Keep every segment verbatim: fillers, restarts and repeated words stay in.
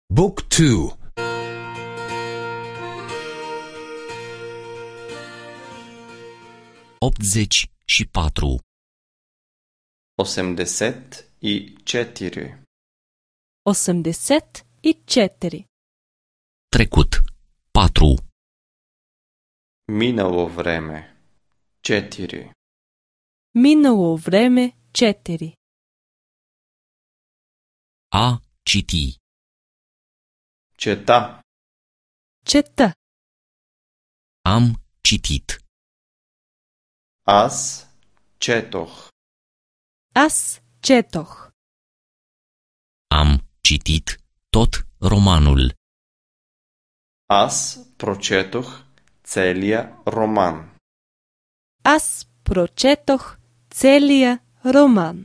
Book two. optzeci și patru. Осемдесет и четири. Осемдесет и четири. Trecut. patru. Минало време. Четири. Минало време четири. A citi. Чета. Чета. Am citit. Аз четох. Аз четох. Am citit tot romanul. Аз прочетох целия роман. Аз прочетох целия роман.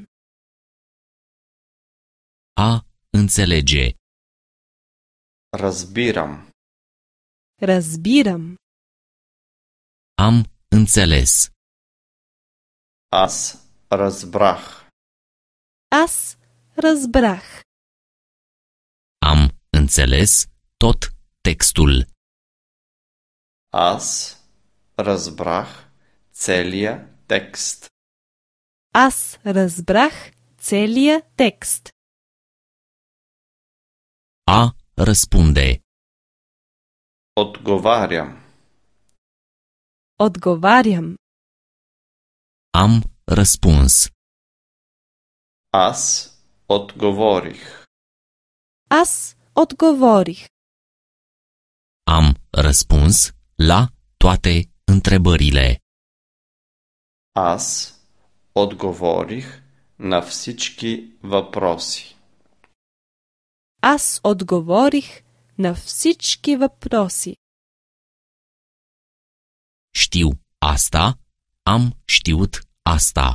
A înțelege. Разбирам. Разбирам. Am înțeles. Аз разбрах. Аз разбрах. Am înțeles tot textul. Аз разбрах целия текст. Аз разбрах целия текст. A răspunde. Отговарям. Отговарям. Am răspuns. Аз отговорих. Аз отговорих. Am răspuns la toate întrebările. Аз отговорих на всички въпроси. Аз отговорих на всички въпроси. Știu asta, am știut asta.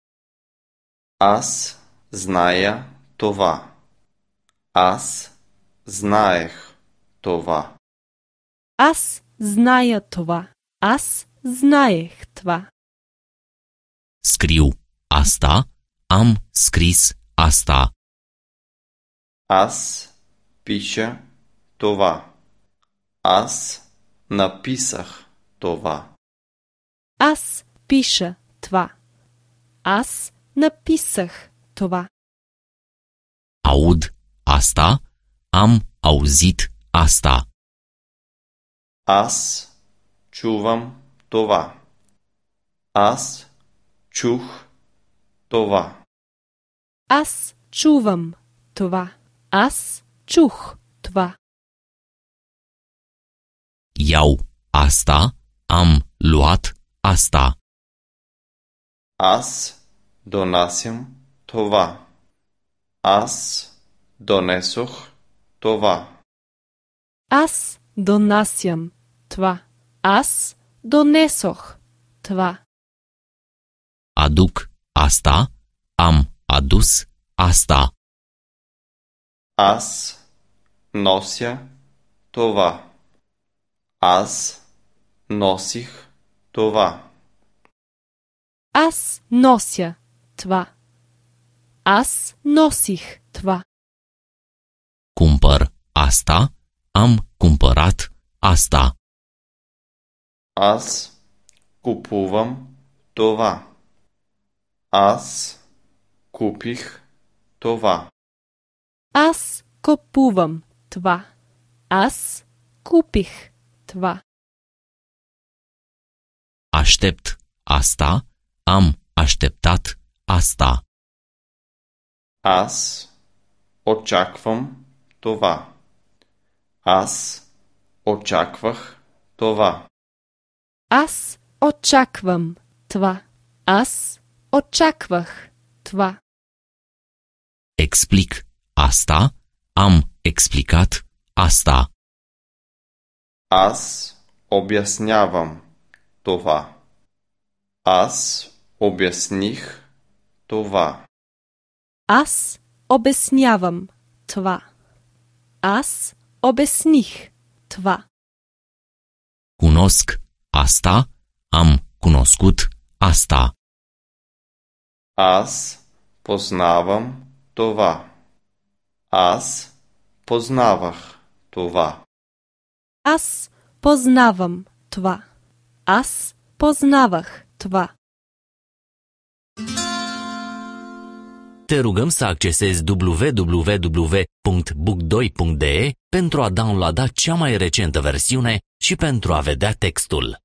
Аз зная това. Аз знаех това. Аз зная това. Аз знаех това. Scriu asta, am scris asta. Аз пиша това. Аз написах това. Аз пиша това. Аз написах това. Aud asta, am auzit asta. Аз чувам това. Аз чух това. Аз чувам това. Аз чух това. Iau asta, am luat asta. Аз донасям това. Аз донесох това. Аз донасям това. Аз донесох това. Aduc asta, am adus asta. Аз нося това. Аз носих това. Аз нося това. Аз носих това. Cumpăr asta, am cumpărat asta. Аз купувам това. Аз купих това. Аз купувам това. Аз купих това. Aștept asta, am așteptat asta. Аз очаквам това. Аз очаквах това. Аз очаквам това. Аз очаквах това. Explic asta, am explicat asta. Аз обяснявам това. Аз обясних това. Аз обяснявам това. Аз обясних това. Cunosc asta, am cunoscut asta. Аз познавам това. Аз познавах това. Аз познавам това. Аз познавах това. Te rugăm să accesezi w w w punct book doi punct d e pentru a downloada cea mai recentă versiune și pentru a vedea textul.